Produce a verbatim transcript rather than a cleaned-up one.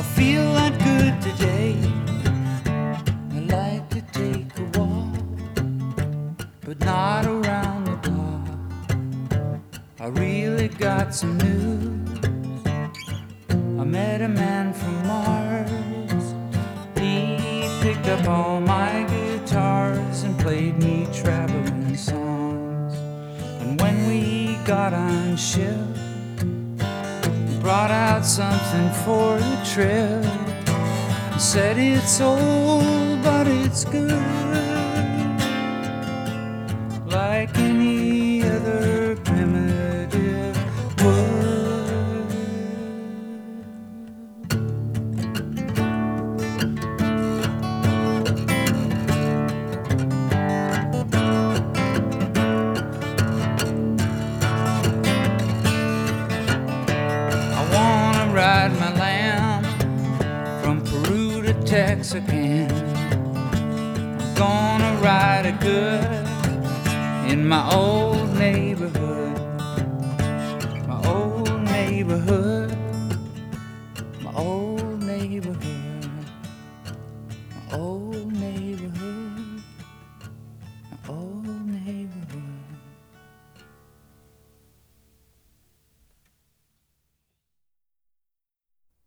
feel that good today. I like to take a walk, but not around the block. I really got some news. I met a man from Mars. He picked up all my guitars and played me traveling songs. And when we got on ship, he brought out something for the trip. He said it's old, but it's good, like any other primitive wood. Ride my lamb from Peru to Texarkana. I'm gonna ride it good in my old neighborhood, my old neighborhood, my old neighborhood, my old neighborhood, my old